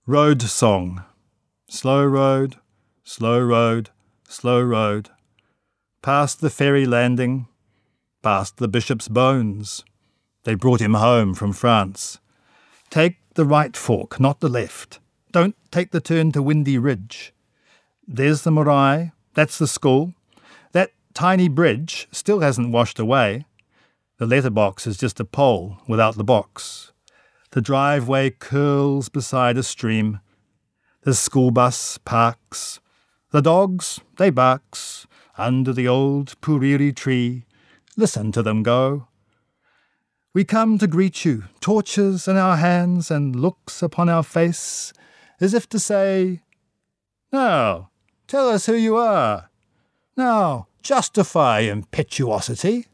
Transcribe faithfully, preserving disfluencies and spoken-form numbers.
Road Song. Slow road, slow road, slow road. Past the ferry landing, past the bishop's bones. They brought him home from France. Take the right fork, not the left. Don't take the turn to Windy Ridge. There's the marae, that's the school. That tiny bridge still hasn't washed away. The letterbox is just a pole without the box. The driveway curls beside a stream. The school bus parks. The dogs, they barks under the old puriri tree. Listen to them go. We come to greet you, torches in our hands and looks upon our face, as if to say, "Now, tell us who you are. Now, justify impetuosity."